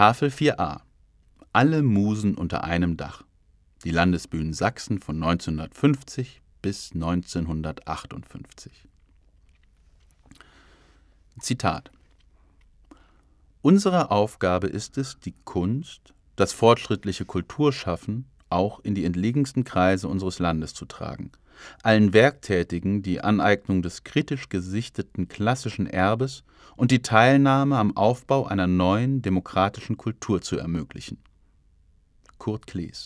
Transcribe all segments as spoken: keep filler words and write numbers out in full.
Tafel vier a. Alle Musen unter einem Dach. Die Landesbühnen Sachsen von neunzehnhundertfünfzig bis neunzehnhundertachtundfünfzig. Zitat: Unsere Aufgabe ist es, die Kunst, das fortschrittliche Kulturschaffen auch in die entlegensten Kreise unseres Landes zu tragen, allen Werktätigen die Aneignung des kritisch gesichteten klassischen Erbes und die Teilnahme am Aufbau einer neuen demokratischen Kultur zu ermöglichen. Kurt Klees.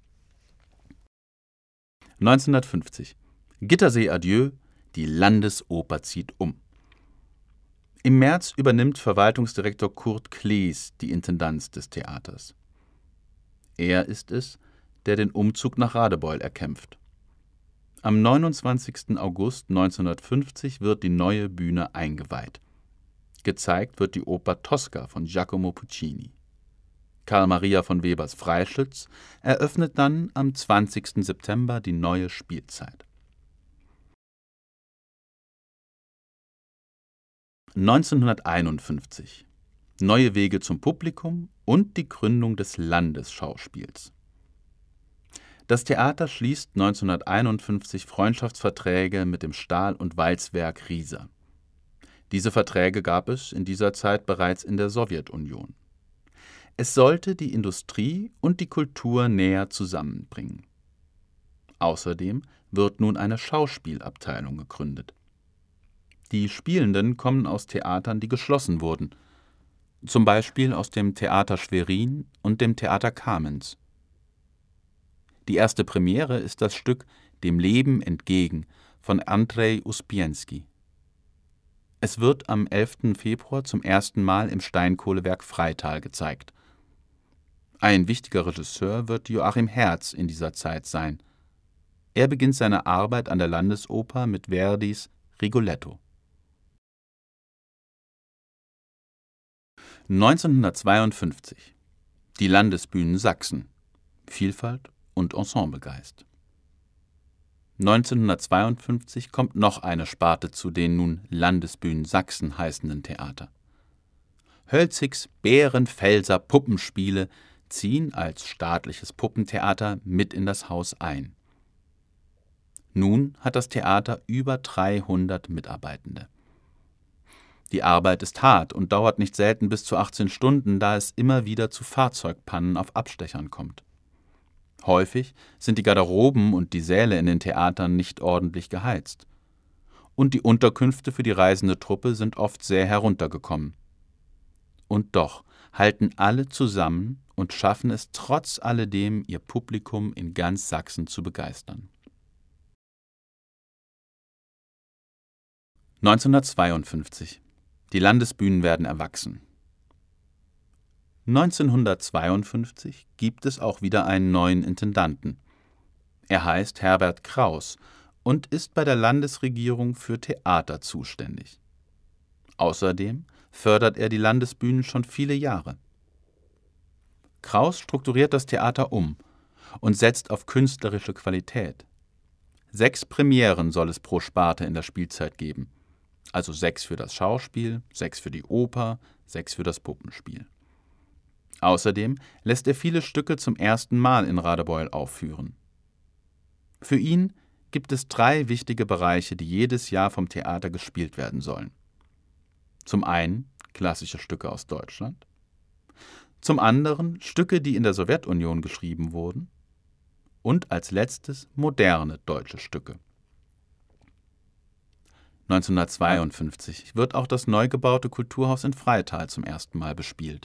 neunzehnhundertfünfzig. Gittersee adieu, die Landesoper zieht um. Im März übernimmt Verwaltungsdirektor Kurt Klees die Intendanz des Theaters. Er ist es, der den Umzug nach Radebeul erkämpft. Am neunundzwanzigsten August neunzehnhundertfünfzig wird die neue Bühne eingeweiht. Gezeigt wird die Oper Tosca von Giacomo Puccini. Karl Maria von Webers Freischütz eröffnet dann am zwanzigsten September die neue Spielzeit. neunzehnhunderteinundfünfzig. Neue Wege zum Publikum und die Gründung des Landesschauspiels. Das Theater schließt neunzehnhunderteinundfünfzig Freundschaftsverträge mit dem Stahl- und Walzwerk Riesa. Diese Verträge gab es in dieser Zeit bereits in der Sowjetunion. Es sollte die Industrie und die Kultur näher zusammenbringen. Außerdem wird nun eine Schauspielabteilung gegründet. Die Spielenden kommen aus Theatern, die geschlossen wurden, zum Beispiel aus dem Theater Schwerin und dem Theater Kamenz. Die erste Premiere ist das Stück »Dem Leben entgegen« von Andrej Uspienski. Es wird am elften Februar zum ersten Mal im Steinkohlewerk Freital gezeigt. Ein wichtiger Regisseur wird Joachim Herz in dieser Zeit sein. Er beginnt seine Arbeit an der Landesoper mit Verdis Rigoletto. neunzehnhundertzweiundfünfzig. Die Landesbühnen Sachsen. Vielfalt und Ensemblegeist. neunzehnhundertzweiundfünfzig kommt noch eine Sparte zu den nun Landesbühnen Sachsen heißenden Theater. Hölzigs Bärenfelser Puppenspiele ziehen als staatliches Puppentheater mit in das Haus ein. Nun hat das Theater über dreihundert Mitarbeitende. Die Arbeit ist hart und dauert nicht selten bis zu achtzehn Stunden, da es immer wieder zu Fahrzeugpannen auf Abstechern kommt. Häufig sind die Garderoben und die Säle in den Theatern nicht ordentlich geheizt. Und die Unterkünfte für die reisende Truppe sind oft sehr heruntergekommen. Und doch halten alle zusammen und schaffen es trotz alledem, ihr Publikum in ganz Sachsen zu begeistern. neunzehnhundertzweiundfünfzig. Die Landesbühnen werden erwachsen. neunzehnhundertzweiundfünfzig gibt es auch wieder einen neuen Intendanten. Er heißt Herbert Kraus und ist bei der Landesregierung für Theater zuständig. Außerdem fördert er die Landesbühnen schon viele Jahre. Kraus strukturiert das Theater um und setzt auf künstlerische Qualität. Sechs Premieren soll es pro Sparte in der Spielzeit geben, also sechs für das Schauspiel, sechs für die Oper, sechs für das Puppenspiel. Außerdem lässt er viele Stücke zum ersten Mal in Radebeul aufführen. Für ihn gibt es drei wichtige Bereiche, die jedes Jahr vom Theater gespielt werden sollen. Zum einen klassische Stücke aus Deutschland, zum anderen Stücke, die in der Sowjetunion geschrieben wurden und als letztes moderne deutsche Stücke. neunzehnhundertzweiundfünfzig wird auch das neu gebaute Kulturhaus in Freital zum ersten Mal bespielt.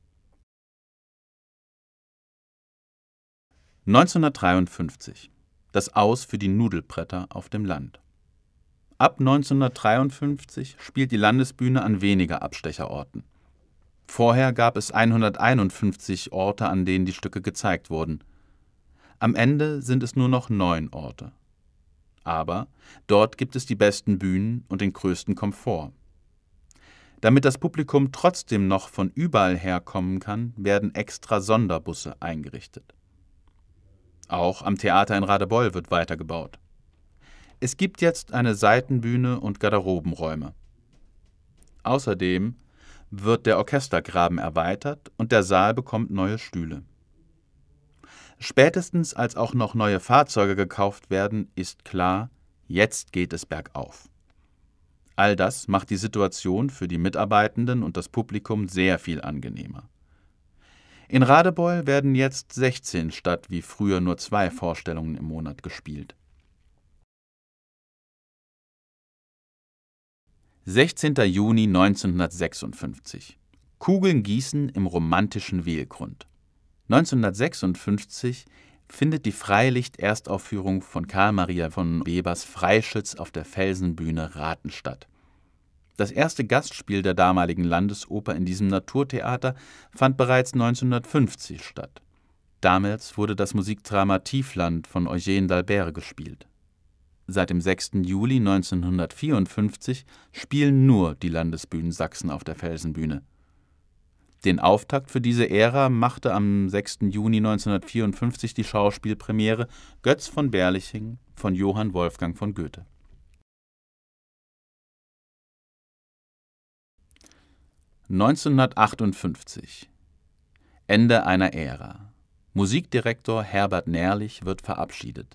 neunzehnhundertdreiundfünfzig. Das Aus für die Nudelbretter auf dem Land. Ab neunzehnhundertdreiundfünfzig spielt die Landesbühne an weniger Abstecherorten. Vorher gab es hunderteinundfünfzig Orte, an denen die Stücke gezeigt wurden. Am Ende sind es nur noch neun Orte. Aber dort gibt es die besten Bühnen und den größten Komfort. Damit das Publikum trotzdem noch von überall herkommen kann, werden extra Sonderbusse eingerichtet. Auch am Theater in Radebeul wird weitergebaut. Es gibt jetzt eine Seitenbühne und Garderobenräume. Außerdem wird der Orchestergraben erweitert und der Saal bekommt neue Stühle. Spätestens als auch noch neue Fahrzeuge gekauft werden, ist klar, jetzt geht es bergauf. All das macht die Situation für die Mitarbeitenden und das Publikum sehr viel angenehmer. In Radebeul werden jetzt sechzehn statt wie früher nur zwei Vorstellungen im Monat gespielt. sechzehnter Juni neunzehnhundertsechsundfünfzig. Kugeln gießen im romantischen Wehlgrund. neunzehnhundertsechsundfünfzig findet die Freilicht-Erstaufführung von Carl Maria von Webers Freischütz auf der Felsenbühne Rathen statt. Das erste Gastspiel der damaligen Landesoper in diesem Naturtheater fand bereits neunzehnhundertfünfzig statt. Damals wurde das Musikdrama Tiefland von Eugène d'Albert gespielt. Seit dem sechsten Juli neunzehnhundertvierundfünfzig spielen nur die Landesbühnen Sachsen auf der Felsenbühne. Den Auftakt für diese Ära machte am sechsten Juni neunzehnhundertvierundfünfzig die Schauspielpremiere Götz von Berlichingen von Johann Wolfgang von Goethe. neunzehnhundertachtundfünfzig. Ende einer Ära. Musikdirektor Herbert Nährlich wird verabschiedet.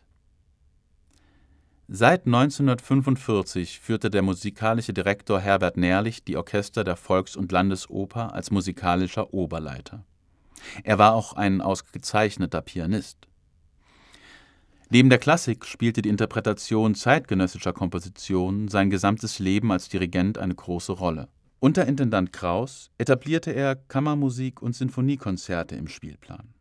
Seit neunzehnhundertfünfundvierzig führte der musikalische Direktor Herbert Nährlich die Orchester der Volks- und Landesoper als musikalischer Oberleiter. Er war auch ein ausgezeichneter Pianist. Neben der Klassik spielte die Interpretation zeitgenössischer Kompositionen sein gesamtes Leben als Dirigent eine große Rolle. Unter Intendant Kraus etablierte er Kammermusik und Sinfoniekonzerte im Spielplan.